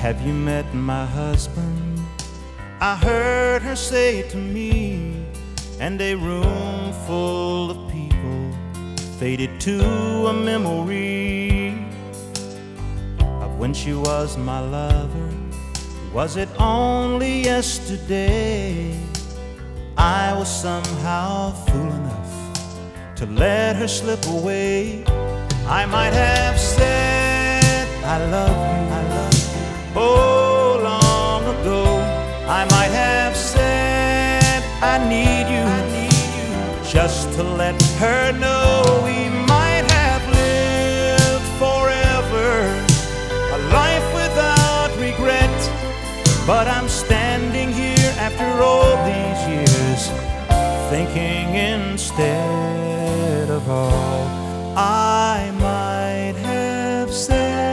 Have you met my husband? I heard her say to me, and a room full of people faded to a memory of when she was my lover. Was it only yesterday I was somehow fool enough to let her slip away? I might have said I love you, oh, long ago. I might have said I need you, just to let her know we might have lived forever, a life without regret. But I'm standing here after all these years, thinking instead of all I might have said.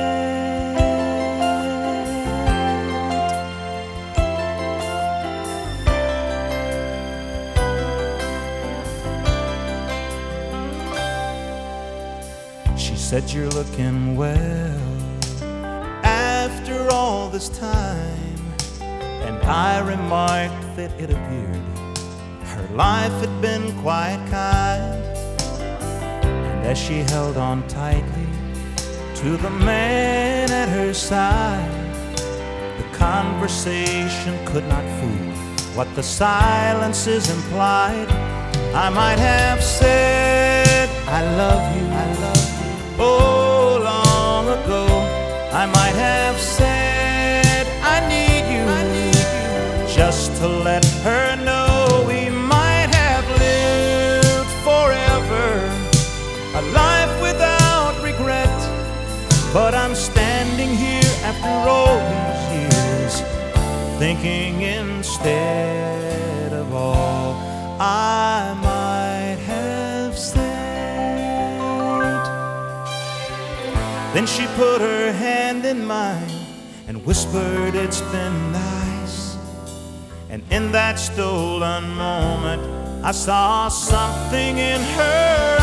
She said, "You're looking well after all this time," and I remarked that it appeared her life had been quite kind. And as she held on tightly to the man at her side, the conversation could not fool what the silences implied. I might have said I love you, oh, long ago. I might have said I need you, just to let her know we might have lived forever, a life without regret. But I'm standing here after all these years, thinking instead of all I might have said. Then she put her hand in mine and whispered, "It's been nice." And in that stolen moment, I saw something in her